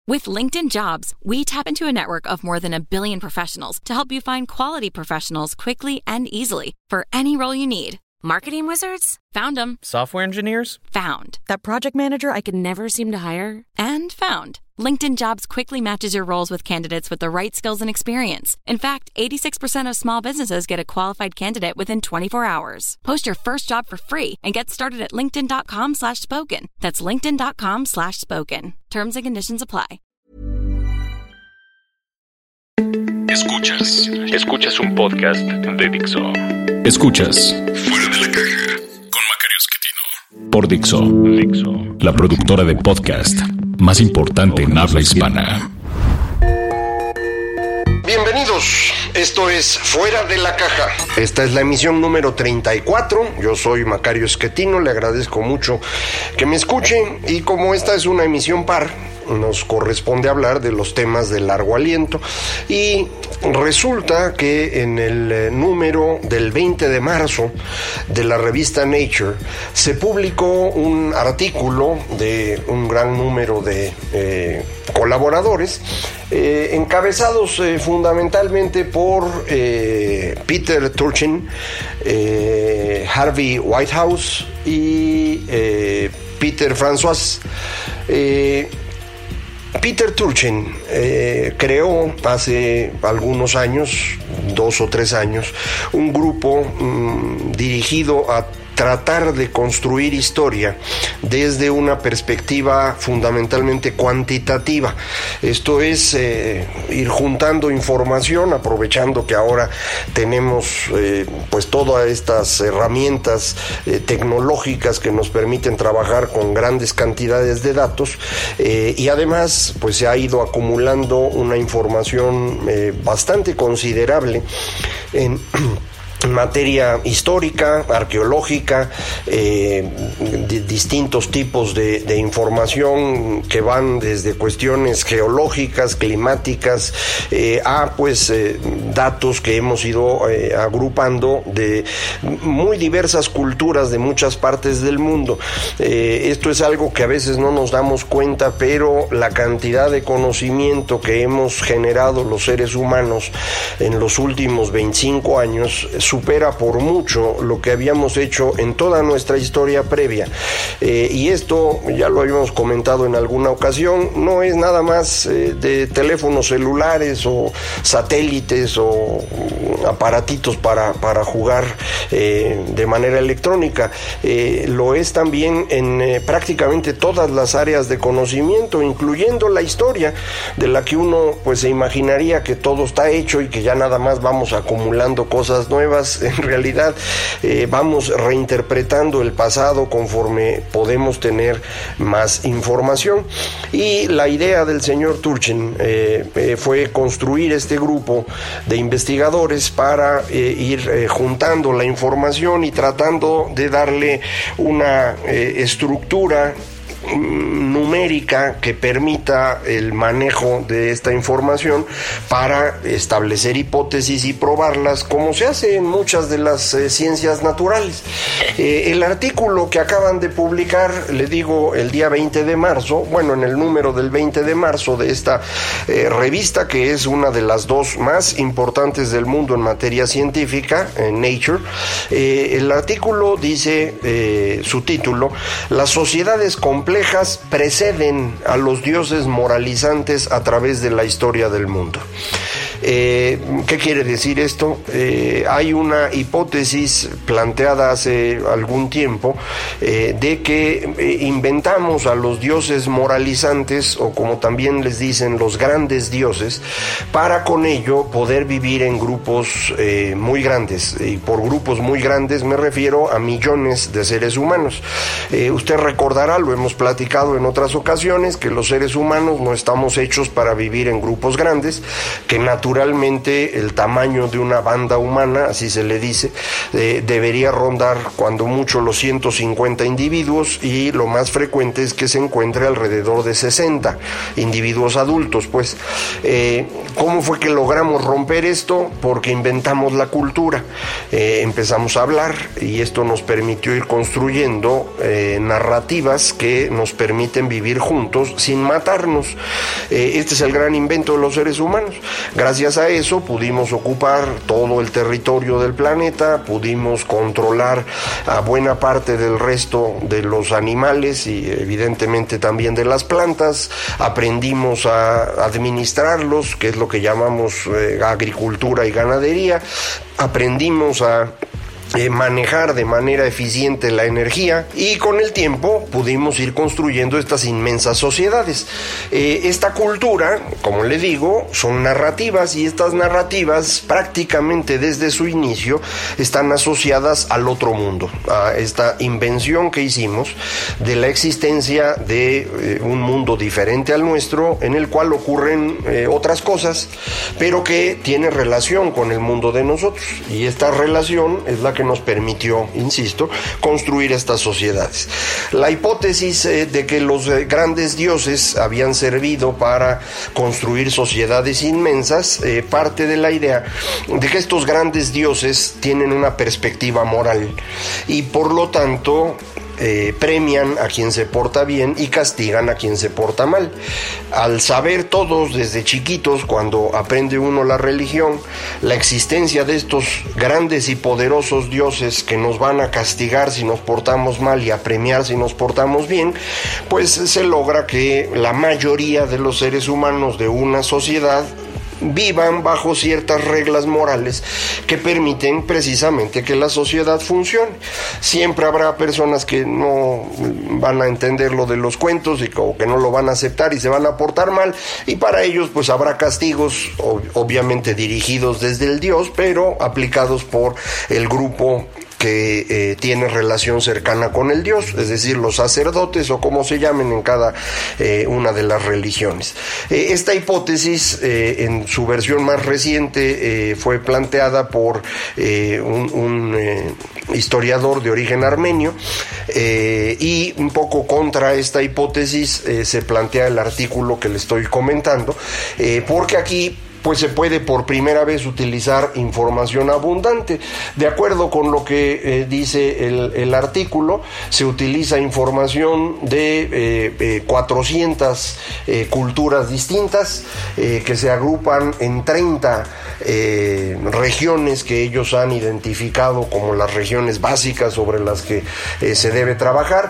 With LinkedIn Jobs, we tap into a network of more than 1 billion professionals to help you find quality professionals quickly and easily for any role you need. Marketing wizards? Found them. Software engineers? Found. That project manager I could never seem to hire? And found. LinkedIn Jobs quickly matches your roles with candidates with the right skills and experience. In fact, 86% of small businesses get a qualified candidate within 24 hours. Post your first job for free and get started at linkedin.com/spoken. That's linkedin.com/spoken. Terms and conditions apply. Escuchas un podcast de Dixo. Escuchas Fuera de la Caja con Macario Esquetino. por Dixo, la productora de podcast más importante en habla hispana. Bienvenidos, esto es Fuera de la Caja. Esta es la emisión número 34. Yo soy Macario Esquetino, le agradezco mucho que me escuchen. Y como esta es una emisión par, nos corresponde hablar de los temas de largo aliento. Y resulta que en el número del 20 de marzo de la revista Nature se publicó un artículo de un gran número de colaboradores, encabezados fundamentalmente por Peter Turchin, Harvey Whitehouse y Peter François. Peter Turchin creó hace algunos años, 2 o 3 años, un grupo dirigido a tratar de construir historia desde una perspectiva fundamentalmente cuantitativa. Esto es ir juntando información, aprovechando que ahora tenemos pues todas estas herramientas tecnológicas que nos permiten trabajar con grandes cantidades de datos, y además pues se ha ido acumulando una información bastante considerable en materia histórica, arqueológica, distintos tipos de información que van desde cuestiones geológicas, climáticas, a pues datos que hemos ido agrupando de muy diversas culturas de muchas partes del mundo. Esto es algo que a veces no nos damos cuenta, pero la cantidad de conocimiento que hemos generado los seres humanos en los últimos 25 años supera por mucho lo que habíamos hecho en toda nuestra historia previa. Y esto, ya lo habíamos comentado en alguna ocasión, no es nada más de teléfonos celulares o satélites o aparatitos para jugar de manera electrónica. Lo es también en prácticamente todas las áreas de conocimiento, incluyendo la historia, de la que uno pues se imaginaría que todo está hecho y que ya nada más vamos acumulando cosas nuevas. En realidad vamos reinterpretando el pasado conforme podemos tener más información. Y la idea del señor Turchin fue construir este grupo de investigadores para ir juntando la información y tratando de darle una estructura numérica que permita el manejo de esta información para establecer hipótesis y probarlas, como se hace en muchas de las ciencias naturales. El artículo que acaban de publicar, le digo, el día 20 de marzo, bueno, en el número del 20 de marzo de esta revista, que es una de las dos más importantes del mundo en materia científica, Nature, el artículo dice, su título: las sociedades complejas preceden a los dioses moralizantes a través de la historia del mundo. ¿Qué quiere decir esto? Hay una hipótesis planteada hace algún tiempo de que inventamos a los dioses moralizantes, o como también les dicen, los grandes dioses, para con ello poder vivir en grupos muy grandes. Y por grupos muy grandes me refiero a millones de seres humanos. Usted recordará, lo hemos platicado en otras ocasiones, que los seres humanos no estamos hechos para vivir en grupos grandes, que naturalmente naturalmente el tamaño de una banda humana, así se le dice, debería rondar cuando mucho los 150 individuos, y lo más frecuente es que se encuentre alrededor de 60 individuos adultos. Pues, ¿cómo fue que logramos romper esto? Porque inventamos la cultura, empezamos a hablar, y esto nos permitió ir construyendo narrativas que nos permiten vivir juntos sin matarnos. Este es el gran invento de los seres humanos. Gracias a eso pudimos ocupar todo el territorio del planeta, pudimos controlar a buena parte del resto de los animales y evidentemente también de las plantas. Aprendimos a administrarlos, que es lo que llamamos agricultura y ganadería. Aprendimos a manejar de manera eficiente la energía, y con el tiempo pudimos ir construyendo estas inmensas sociedades. Esta cultura, como le digo, son narrativas, y estas narrativas prácticamente desde su inicio están asociadas al otro mundo, a esta invención que hicimos de la existencia de un mundo diferente al nuestro, en el cual ocurren otras cosas, pero que tiene relación con el mundo de nosotros, y esta relación es la que nos permitió, insisto, construir estas sociedades. La hipótesis de que los grandes dioses habían servido para construir sociedades inmensas parte de la idea de que estos grandes dioses tienen una perspectiva moral, y por lo tanto premian a quien se porta bien y castigan a quien se porta mal. Al saber todos desde chiquitos, cuando aprende uno la religión, la existencia de estos grandes y poderosos dioses que nos van a castigar si nos portamos mal y a premiar si nos portamos bien, pues se logra que la mayoría de los seres humanos de una sociedad vivan bajo ciertas reglas morales que permiten precisamente que la sociedad funcione. Siempre habrá personas que no van a entender lo de los cuentos o que no lo van a aceptar y se van a portar mal, y para ellos pues habrá castigos obviamente dirigidos desde el Dios, pero aplicados por el grupo que tiene relación cercana con el Dios, es decir, los sacerdotes o como se llamen en cada una de las religiones. Esta hipótesis en su versión más reciente fue planteada por un historiador de origen armenio, y un poco contra esta hipótesis se plantea el artículo que le estoy comentando, porque aquí pues se puede por primera vez utilizar información abundante. De acuerdo con lo que dice el artículo, se utiliza información de 400 culturas distintas que se agrupan en 30 regiones que ellos han identificado como las regiones básicas sobre las que se debe trabajar,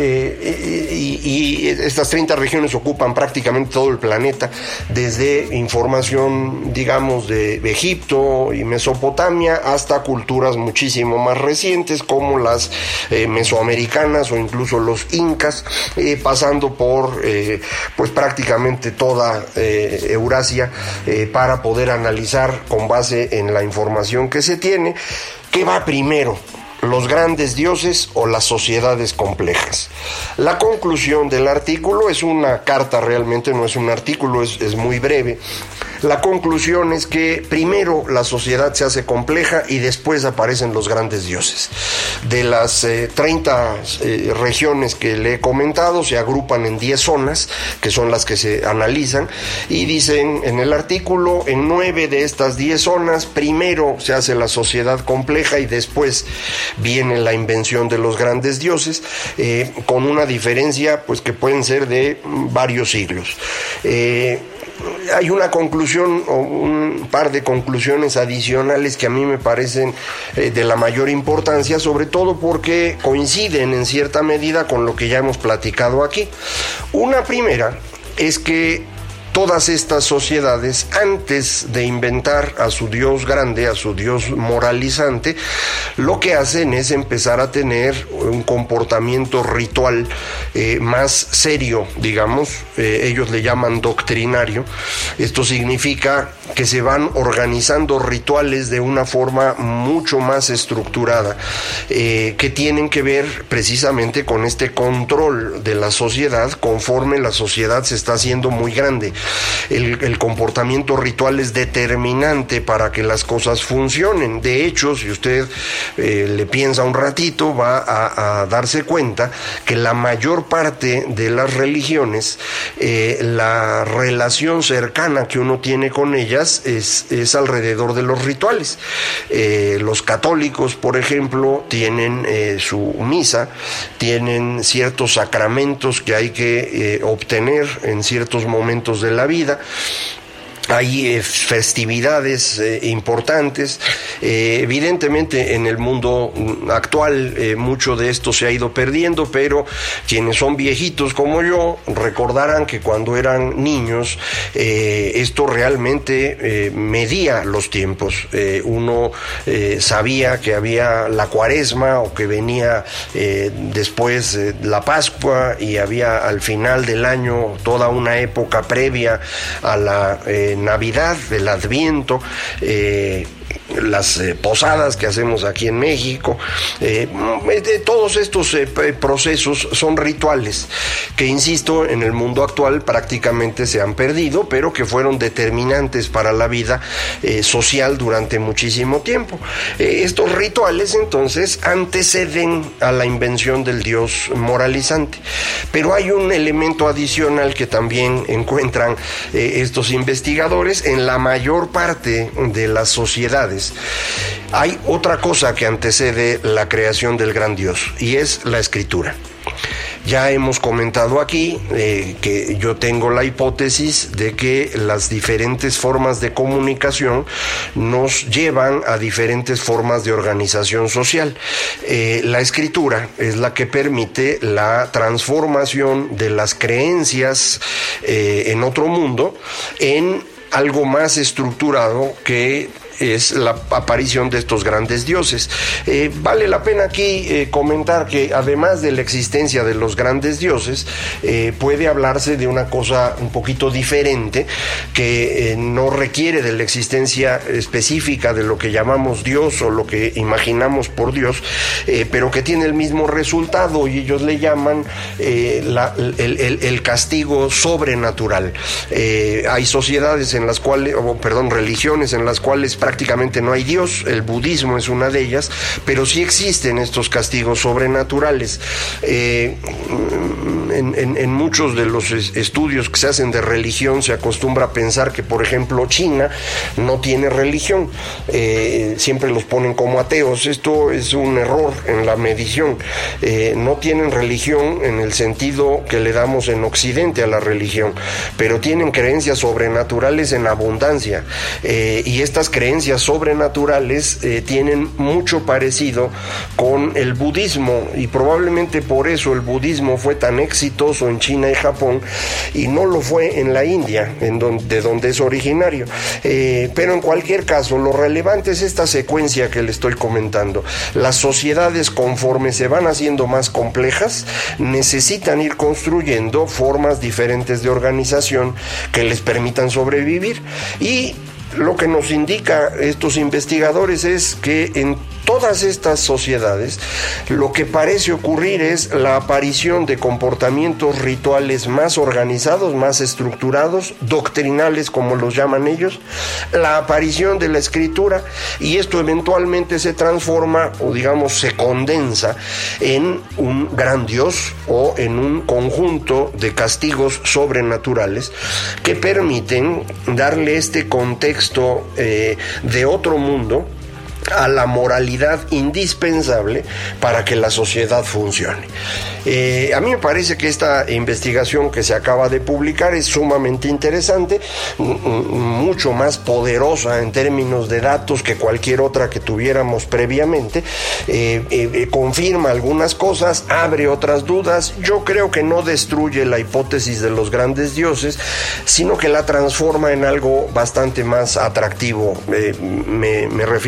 y estas 30 regiones ocupan prácticamente todo el planeta, desde información digamos de Egipto y Mesopotamia hasta culturas muchísimo más recientes como las mesoamericanas o incluso los incas, pasando por pues prácticamente toda Eurasia, para poder analizar con base en la información que se tiene qué va primero, los grandes dioses o las sociedades complejas. La conclusión del artículo es una carta, realmente no es un artículo, es muy breve. La conclusión es que primero la sociedad se hace compleja y después aparecen los grandes dioses. De las 30 regiones que le he comentado, se agrupan en 10 zonas, que son las que se analizan, y dicen en el artículo, en 9 de estas 10 zonas, primero se hace la sociedad compleja y después viene la invención de los grandes dioses, con una diferencia pues que pueden ser de varios siglos. Hay una conclusión o un par de conclusiones adicionales que a mí me parecen de la mayor importancia, sobre todo porque coinciden en cierta medida con lo que ya hemos platicado aquí. Una primera es que todas estas sociedades, antes de inventar a su Dios grande, a su Dios moralizante, lo que hacen es empezar a tener un comportamiento ritual más serio, digamos, ellos le llaman doctrinario, Esto significa que se van organizando rituales de una forma mucho más estructurada, que tienen que ver precisamente con este control de la sociedad conforme la sociedad se está haciendo muy grande. El comportamiento ritual es determinante para que las cosas funcionen. De hecho, si usted le piensa un ratito, va a darse cuenta que la mayor parte de las religiones, la relación cercana que uno tiene con ellas es alrededor de los rituales. Los católicos, por ejemplo, tienen su misa, tienen ciertos sacramentos que hay que obtener en ciertos momentos de la vida. Hay festividades importantes. Evidentemente en el mundo actual mucho de esto se ha ido perdiendo, pero quienes son viejitos como yo recordarán que cuando eran niños esto realmente medía los tiempos. Uno sabía que había la Cuaresma o que venía después la Pascua, y había al final del año toda una época previa a la Navidad, el Adviento, las posadas que hacemos aquí en México. Todos estos procesos son rituales que, insisto, en el mundo actual prácticamente se han perdido, pero que fueron determinantes para la vida social durante muchísimo tiempo. Estos rituales entonces anteceden a la invención del Dios moralizante, pero hay un elemento adicional que también encuentran estos investigadores. En la mayor parte de las sociedades hay otra cosa que antecede la creación del gran Dios, y es la escritura. Ya hemos comentado aquí que yo tengo la hipótesis de que las diferentes formas de comunicación nos llevan a diferentes formas de organización social. La escritura es la que permite la transformación de las creencias en otro mundo en algo más estructurado, que es la aparición de estos grandes dioses. Vale la pena aquí comentar que además de la existencia de los grandes dioses, puede hablarse de una cosa un poquito diferente, que no requiere de la existencia específica de lo que llamamos Dios o lo que imaginamos por Dios, pero que tiene el mismo resultado, y ellos le llaman el castigo sobrenatural. Hay sociedades en las cuales, religiones en las cuales prácticamente no hay Dios. El budismo es una de ellas, pero sí existen estos castigos sobrenaturales. En muchos de los estudios que se hacen de religión se acostumbra a pensar que, por ejemplo, China no tiene religión. Siempre los ponen como ateos. Esto es un error en la medición. No tienen religión en el sentido que le damos en Occidente a la religión, pero tienen creencias sobrenaturales en abundancia, y estas creencias sobrenaturales tienen mucho parecido con el budismo, y probablemente por eso el budismo fue tan exitoso en China y Japón y no lo fue en la India, de donde es originario. Pero en cualquier caso, lo relevante es esta secuencia que le estoy comentando. Las sociedades, conforme se van haciendo más complejas, necesitan ir construyendo formas diferentes de organización que les permitan sobrevivir, y lo que nos indica estos investigadores es que en todas estas sociedades lo que parece ocurrir es la aparición de comportamientos rituales más organizados, más estructurados, doctrinales como los llaman ellos, la aparición de la escritura, y esto eventualmente se transforma, o digamos se condensa, en un gran Dios o en un conjunto de castigos sobrenaturales que permiten darle este contexto de otro mundo a la moralidad indispensable para que la sociedad funcione. A mí me parece que esta investigación que se acaba de publicar es sumamente interesante, mucho más poderosa en términos de datos que cualquier otra que tuviéramos previamente. Confirma algunas cosas, abre otras dudas. Yo creo que no destruye la hipótesis de los grandes dioses, sino que la transforma en algo bastante más atractivo. Me refiero intelectualmente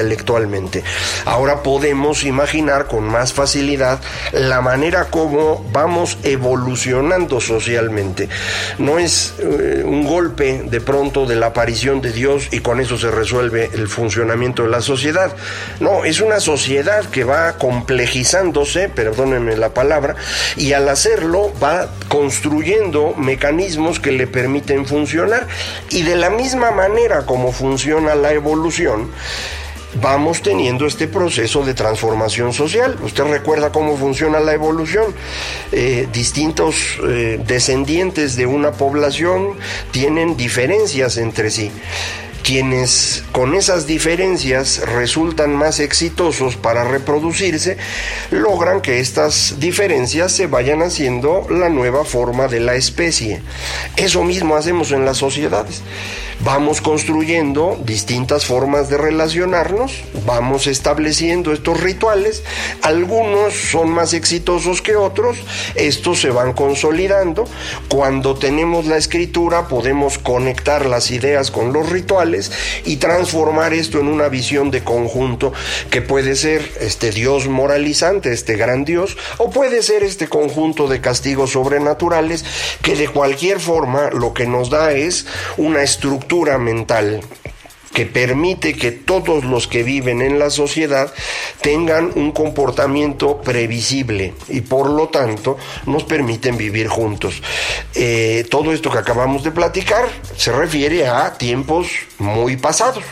intelectualmente. Ahora podemos imaginar con más facilidad la manera como vamos evolucionando socialmente. No es un golpe de pronto de la aparición de Dios y con eso se resuelve el funcionamiento de la sociedad. No, es una sociedad que va complejizándose, perdónenme la palabra, y al hacerlo va construyendo mecanismos que le permiten funcionar, y de la misma manera como funciona la evolución, vamos teniendo este proceso de transformación social. Usted recuerda cómo funciona la evolución. Distintos descendientes de una población tienen diferencias entre sí. Quienes con esas diferencias resultan más exitosos para reproducirse, logran que estas diferencias se vayan haciendo la nueva forma de la especie. Eso mismo hacemos en las sociedades. Vamos construyendo distintas formas de relacionarnos, vamos estableciendo estos rituales, algunos son más exitosos que otros, estos se van consolidando. Cuando tenemos la escritura podemos conectar las ideas con los rituales y transformar esto en una visión de conjunto que puede ser este Dios moralizante, este gran Dios, o puede ser este conjunto de castigos sobrenaturales que de cualquier forma lo que nos da es una estructura mental que permite que todos los que viven en la sociedad tengan un comportamiento previsible y por lo tanto nos permiten vivir juntos. Todo esto que acabamos de platicar se refiere a tiempos muy pasados.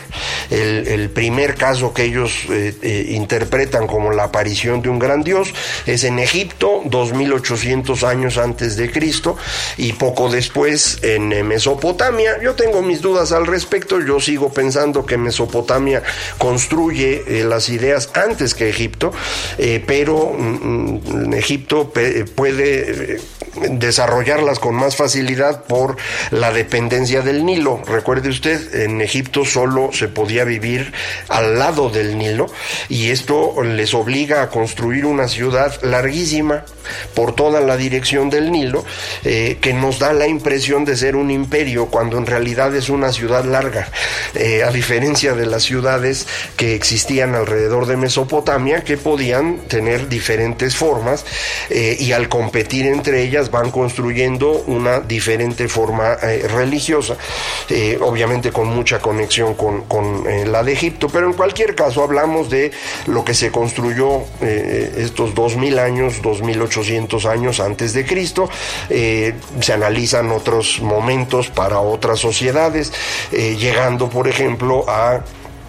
El primer caso que ellos interpretan como la aparición de un gran Dios es en Egipto, 2800 años antes de Cristo, y poco después en Mesopotamia. Yo tengo mis dudas al respecto, yo sigo pensando que Mesopotamia construye las ideas antes que Egipto, pero Egipto puede desarrollarlas con más facilidad por la dependencia del Nilo. Recuerde usted, en Egipto solo se podía vivir al lado del Nilo y esto les obliga a construir una ciudad larguísima por toda la dirección del Nilo, que nos da la impresión de ser un imperio cuando en realidad es una ciudad larga, a diferencia de las ciudades que existían alrededor de Mesopotamia, que podían tener diferentes formas, y al competir entre ellas van construyendo una diferente forma religiosa, obviamente con mucha conexión con la de Egipto, pero en cualquier caso hablamos de lo que se construyó estos 2000 años, 2800 años antes de Cristo. Se analizan otros momentos para otras sociedades, llegando por ejemplo a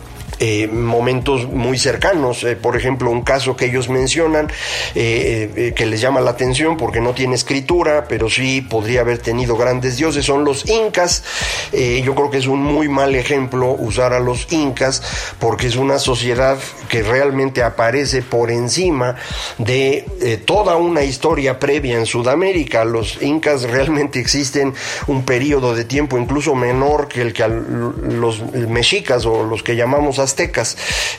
momentos muy cercanos. Por ejemplo, un caso que ellos mencionan que les llama la atención porque no tiene escritura, pero sí podría haber tenido grandes dioses, son los incas. Yo creo que es un muy mal ejemplo usar a los incas porque es una sociedad que realmente aparece por encima de toda una historia previa en Sudamérica. Los incas realmente existen un periodo de tiempo incluso menor que el que los mexicas o los que llamamos aztecas,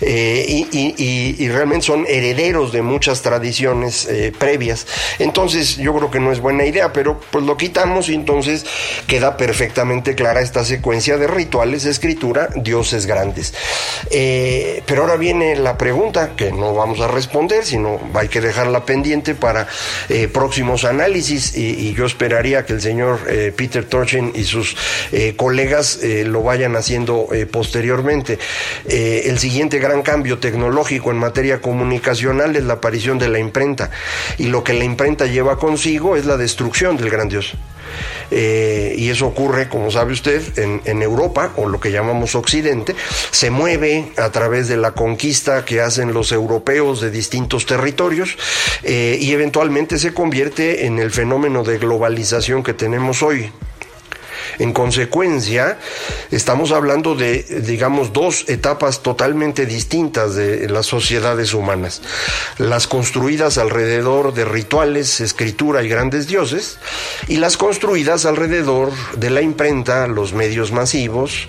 y realmente son herederos de muchas tradiciones previas. Entonces yo creo que no es buena idea, pero pues lo quitamos y entonces queda perfectamente clara esta secuencia de rituales, escritura, dioses grandes. Pero ahora viene la pregunta que no vamos a responder, sino hay que dejarla pendiente para próximos análisis, y yo esperaría que el señor Peter Turchin y sus colegas lo vayan haciendo posteriormente. El siguiente gran cambio tecnológico en materia comunicacional es la aparición de la imprenta, y lo que la imprenta lleva consigo es la destrucción del gran Dios. Y eso ocurre, como sabe usted, en Europa, o lo que llamamos Occidente. Se mueve a través de la conquista que hacen los europeos de distintos territorios, y eventualmente se convierte en el fenómeno de globalización que tenemos hoy. En consecuencia, estamos hablando de, digamos, dos etapas totalmente distintas de las sociedades humanas. Las construidas alrededor de rituales, escritura y grandes dioses, y las construidas alrededor de la imprenta, los medios masivos,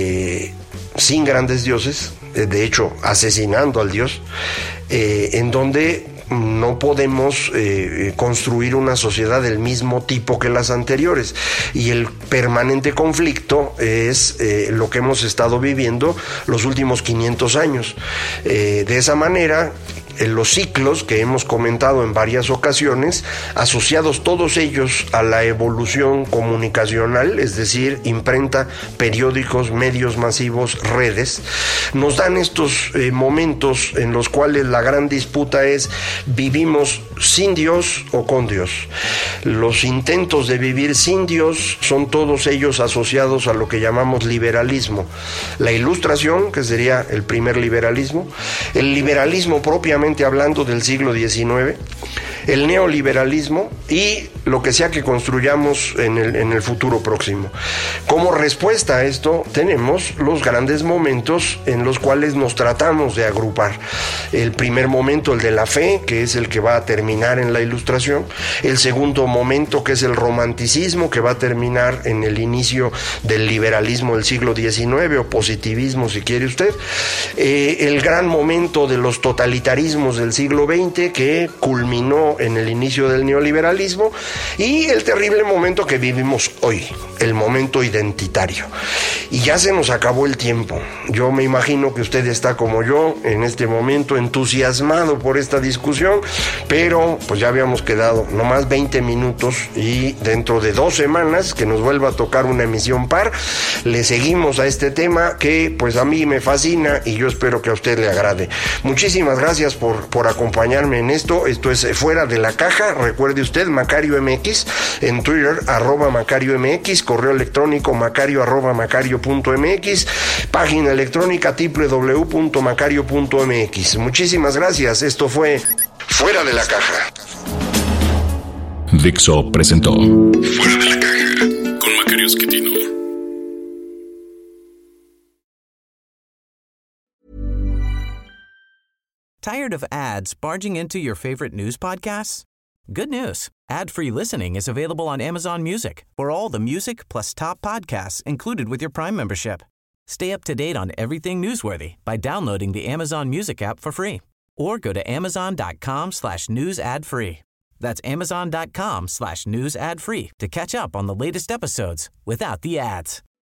sin grandes dioses, de hecho, asesinando al Dios, en donde no podemos construir una sociedad del mismo tipo que las anteriores, y el permanente conflicto es lo que hemos estado viviendo los últimos 500 años. De esa manera, los ciclos que hemos comentado en varias ocasiones, asociados todos ellos a la evolución comunicacional, es decir, imprenta, periódicos, medios masivos, redes, nos dan estos momentos en los cuales la gran disputa es: ¿vivimos sin Dios o con Dios? Los intentos de vivir sin Dios son todos ellos asociados a lo que llamamos liberalismo. La Ilustración, que sería el primer liberalismo, el liberalismo propiamente hablando del siglo XIX, el neoliberalismo y lo que sea que construyamos en el futuro próximo. Como respuesta a esto, tenemos los grandes momentos en los cuales nos tratamos de agrupar. El primer momento, el de la fe, que es el que va a terminar en la Ilustración. El segundo momento, que es el romanticismo, que va a terminar en el inicio del liberalismo del siglo XIX, o positivismo si quiere usted. El gran momento de los totalitarismos del siglo XX, que culminó en el inicio del neoliberalismo, y el terrible momento que vivimos hoy, el momento identitario. Y ya se nos acabó el tiempo. Yo me imagino que usted está como yo en este momento entusiasmado por esta discusión, pero pues ya habíamos quedado nomás 20 minutos, y dentro de 2 semanas que nos vuelva a tocar una emisión par, le seguimos a este tema que pues a mí me fascina y yo espero que a usted le agrade. Muchísimas gracias por acompañarme en esto. Esto es Fuera de la Caja. Recuerde usted, Macario MX, en Twitter, @Macario MX, correo electrónico macario@macario.mx, página electrónica www.macario.mx. Muchísimas gracias. Esto fue Fuera de la Caja. Dixo presentó Fuera de la Caja con Macario Esquetino. Tired of ads barging into your favorite news podcasts? Good news. Ad-free listening is available on Amazon Music for all the music plus top podcasts included with your Prime membership. Stay up to date on everything newsworthy by downloading the Amazon Music app for free or go to amazon.com/news ad free. That's amazon.com/news ad free to catch up on the latest episodes without the ads.